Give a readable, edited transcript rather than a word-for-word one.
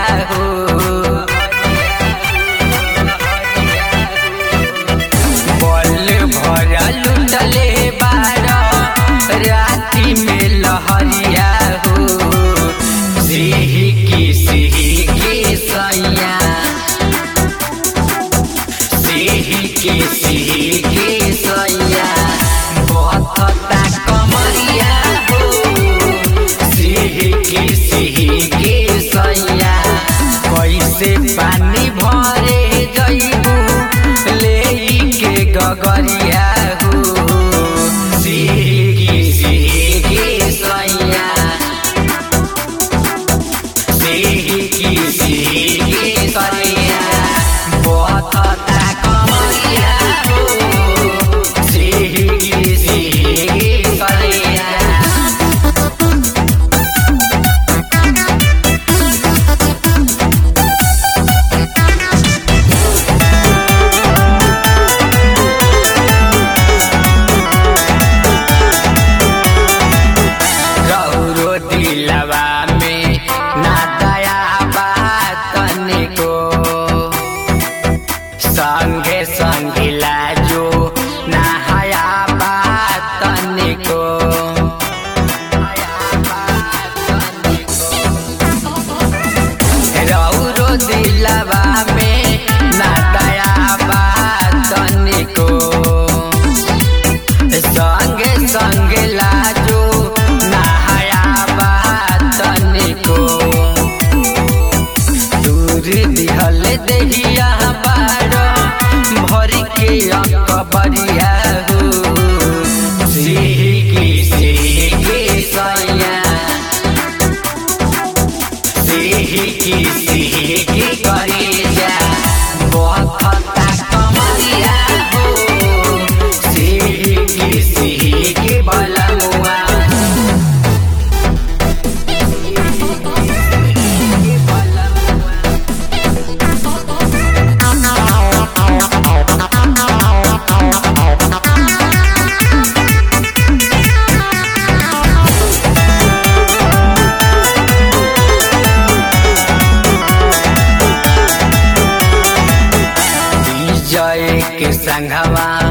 हो। बल भरा लुटले बारा राती में लहरिया हो। सिही की सैया, सिही की सैया बहता कमरिया हो। सिही की सैया कैसे पानी भरे जइबू लेके गगरिया हो। सिही की सैया, सिही की सैया बहता कमरिया हो। सिही की सैया रौरो दिलवा में ना दया बात तनिको। संगे संगे लाजो ना हया बात तनिको। रौरो दिलवा में ना दया बात तनिको। संगे संगे लाजो ना हया बात तनिको। दूर दिहल देहिया बारो भर के अकबरिया हो। सिही की सैया, सिही की करिया बहता कमरिया हो। सिही की बलमुआ, जय के संघवा